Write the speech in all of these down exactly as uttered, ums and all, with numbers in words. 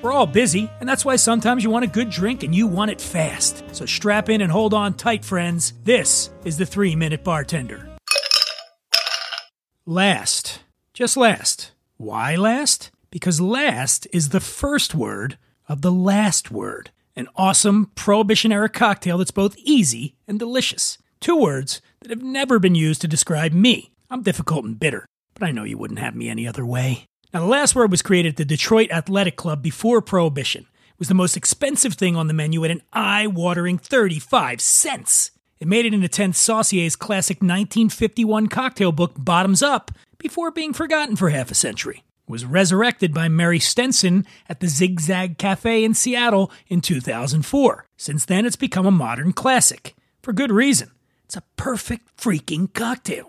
We're all busy, and that's why sometimes you want a good drink and you want it fast. So strap in and hold on tight, friends. This is the Three Minute Bartender. Last. Just last. Why last? Because last is the first word of the last word. An awesome Prohibition-era cocktail that's both easy and delicious. Two words that have never been used to describe me. I'm difficult and bitter, but I know you wouldn't have me any other way. Now, the last word was created at the Detroit Athletic Club before Prohibition. It was the most expensive thing on the menu at an eye-watering thirty-five cents. It made it into Ten Saucier's classic nineteen fifty-one cocktail book, Bottoms Up, before being forgotten for half a century. It was resurrected by Mary Stenson at the Zigzag Cafe in Seattle in two thousand four. Since then, it's become a modern classic. For good reason. It's a perfect freaking cocktail.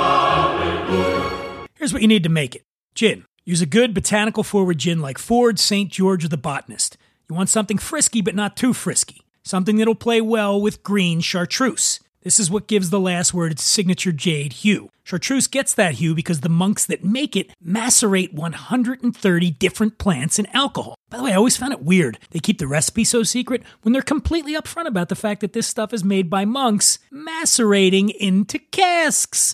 Hallelujah. Here's what you need to make it. Gin. Use a good botanical-forward gin like Ford, Saint George, or the Botanist. You want something frisky but not too frisky. Something that'll play well with green chartreuse. This is what gives the last word its signature jade hue. Chartreuse gets that hue because the monks that make it macerate one hundred thirty different plants in alcohol. By the way, I always found it weird they keep the recipe so secret when they're completely upfront about the fact that this stuff is made by monks macerating into casks.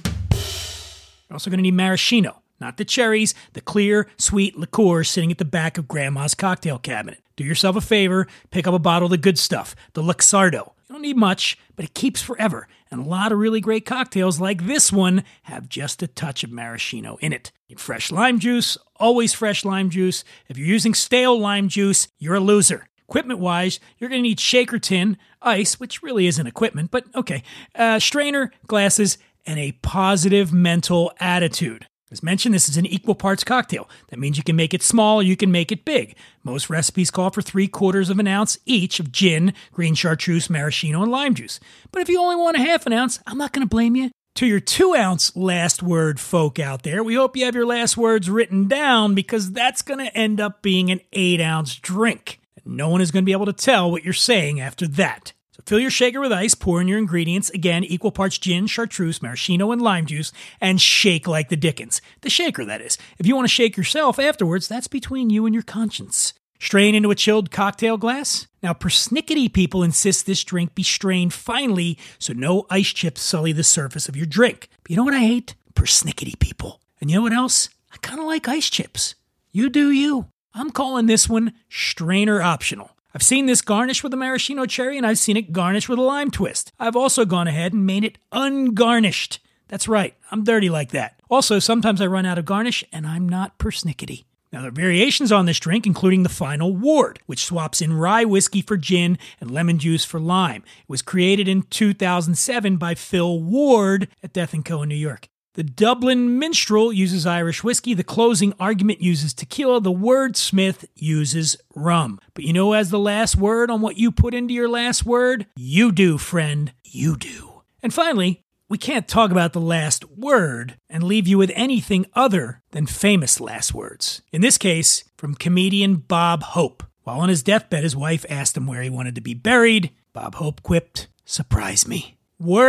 You're also going to need maraschino. Not the cherries, the clear, sweet liqueur sitting at the back of Grandma's cocktail cabinet. Do yourself a favor, pick up a bottle of the good stuff, the Luxardo. You don't need much, but it keeps forever. And a lot of really great cocktails like this one have just a touch of maraschino in it. Get fresh lime juice, always fresh lime juice. If you're using stale lime juice, you're a loser. Equipment-wise, you're going to need shaker tin, ice, which really isn't equipment, but okay, uh, strainer, glasses, and a positive mental attitude. As mentioned, this is an equal parts cocktail. That means you can make it small or you can make it big. Most recipes call for three quarters of an ounce each of gin, green chartreuse, maraschino, and lime juice. But if you only want a half an ounce, I'm not going to blame you. To your two-ounce last word folk out there, we hope you have your last words written down because that's going to end up being an eight-ounce drink. And no one is going to be able to tell what you're saying after that. So fill your shaker with ice, pour in your ingredients, again, equal parts gin, chartreuse, maraschino, and lime juice, and shake like the dickens. The shaker, that is. If you want to shake yourself afterwards, that's between you and your conscience. Strain into a chilled cocktail glass. Now, persnickety people insist this drink be strained finely so no ice chips sully the surface of your drink. But you know what I hate? Persnickety people. And you know what else? I kind of like ice chips. You do you. I'm calling this one strainer optional. I've seen this garnished with a maraschino cherry, and I've seen it garnished with a lime twist. I've also gone ahead and made it ungarnished. That's right, I'm dirty like that. Also, sometimes I run out of garnish, and I'm not persnickety. Now, there are variations on this drink, including the Final Ward, which swaps in rye whiskey for gin and lemon juice for lime. It was created in two thousand seven by Phil Ward at Death and Co. in New York. The Dublin Minstrel uses Irish whiskey, the Closing Argument uses tequila, the Wordsmith uses rum. But you know who has the last word on what you put into your last word? You do, friend. You do. And finally, we can't talk about the last word and leave you with anything other than famous last words. In this case, from comedian Bob Hope. While on his deathbed, his wife asked him where he wanted to be buried. Bob Hope quipped, "Surprise me."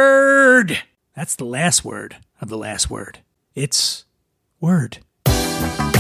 Word! That's the last word of the last word. It's word.